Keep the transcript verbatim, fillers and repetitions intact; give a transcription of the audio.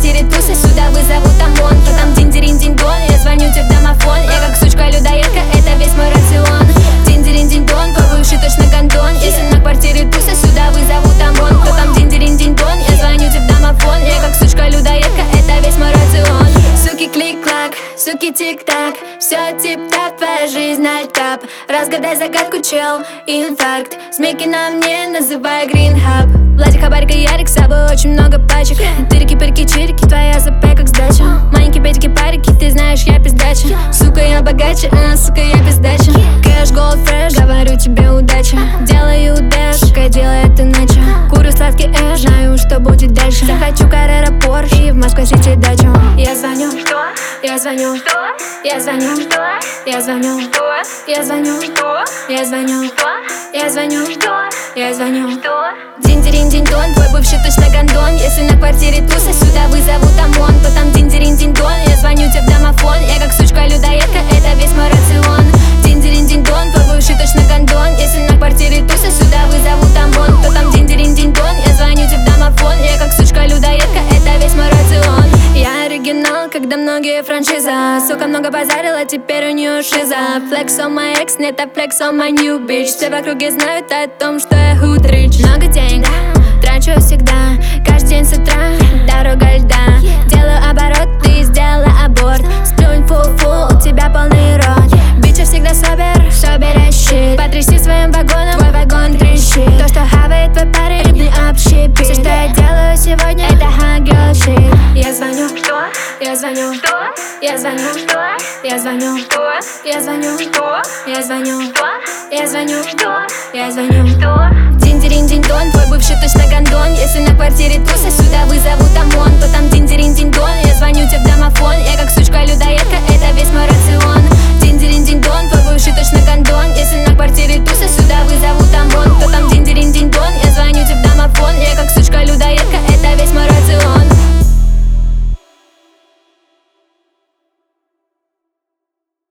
квартире тусы, сюда вызову ОМОН. Кто там динь-диринь-динь-дон, я звоню тебе в домофон. Я как сучка-людоедка, это весь мой рацион. Динь-диринь-динь-дон, твой бывший точно гондон. Если на квартире тусы, сюда вызову ОМОН. Кто там динь-диринь-динь-дон, я звоню тебе в домофон. Я как сучка-людоедка, это весь мой рацион. Суки клик-клак, суки тик-так, все тип-тап, твоя жизнь альтап. Разгадай загадку, чел, инфаркт. Змейки на мне, называй гринхаб. Владик, Хабарик и Ярик, с собой очень много пачек. Тырики-пырики-чирики, твоя ЗП как сдача. Маленькие педики-парики, ты знаешь, я пиздача. Сука, я богаче, а, сука, я пиздача. Кэш, голд, фреш, говорю тебе удачи. Делаю дэш, сука, делай это иначе. Курю сладкий эш, знаю, что будет дальше. Захочу Каррера, Порш и в Москва-Сити дачу. Я звоню, что? Я звоню, что? Я звоню, что? Я звоню, что? Я звоню, что? Я звоню, что? Я звоню, что? Я звоню, что? Динь-диринь-динь-дон, твой бывший точно гондон. Если на квартире туса, сюда вызову ОМОН. Кто там динь-диринь-динь-дон, я звоню тебе в домофон. Я как сучка-людоедка, это весь мой рацион. Динь-диринь-динь-дон, твой бывший точно гондон. Если на квартире туса, сюда вызову ОМОН. Кто там динь-диринь-динь-дон, я звоню тебе в домофон. Я как сучка-людоедка, это весь мой рацион. Я оригинал, когда многие франшиза. Сука много базарила, теперь у нее шиза. Flex on my ex, нет, а flex on my new bitch. Все в округе знают о том, что я hood rich. Много денег, трачу всегда, каждый день с утра, дорога льда. Делаю оборот, ты сделала аборт. Сплюнь, фу-фу, у тебя полный рот. Бича всегда собер, соберешь щит. Потряси своим вагоном, твой вагон трещит. То, что хавает твой парень, рыбный общепит. Все, что я делаю сегодня, это hot girl shit. Я звоню, что? Я звоню, что? Я звоню, что? Я звоню, что? Я звоню, что? Я звоню, что? Я звоню, что? Я звоню, что? Динь-диринь-динь-дон, твой бывший точно гондон. Если на квартире туса,